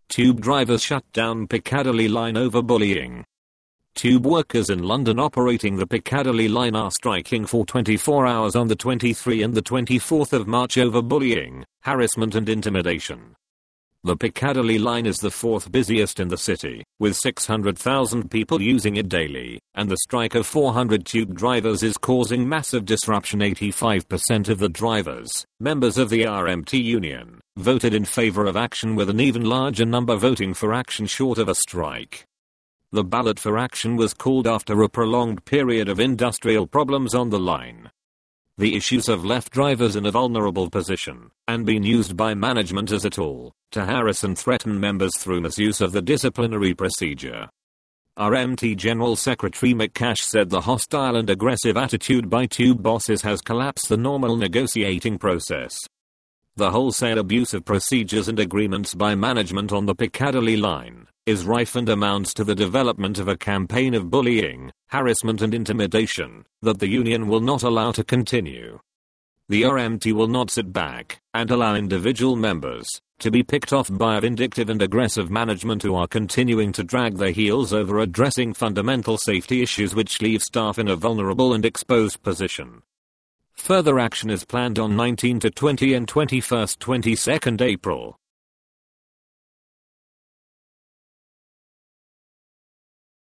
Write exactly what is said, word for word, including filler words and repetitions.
Tube drivers shut down Piccadilly line over bullying. Tube workers in London operating the Piccadilly line are striking for twenty-four hours on the twenty-third and the twenty-fourth of March over bullying, harassment and intimidation. The Piccadilly line is the fourth busiest in the city, with six hundred thousand people using it daily, and the strike of four hundred tube drivers is causing massive disruption. eighty-five percent of the drivers, members of the R M T union, voted in favor of action, with an even larger number voting for action short of a strike. The ballot for action was called after a prolonged period of industrial problems on the line. The issues have left drivers in a vulnerable position, and been used by management as a tool to harass and threaten members through misuse of the disciplinary procedure. R M T General Secretary Mick Cash said the hostile and aggressive attitude by tube bosses has collapsed the normal negotiating process. The wholesale abuse of procedures and agreements by management on the Piccadilly line is rife and amounts to the development of a campaign of bullying, harassment and intimidation that the union will not allow to continue. The R M T will not sit back and allow individual members to be picked off by a vindictive and aggressive management who are continuing to drag their heels over addressing fundamental safety issues which leave staff in a vulnerable and exposed position. Further action is planned on nineteenth to twentieth and twenty-first to twenty-second April.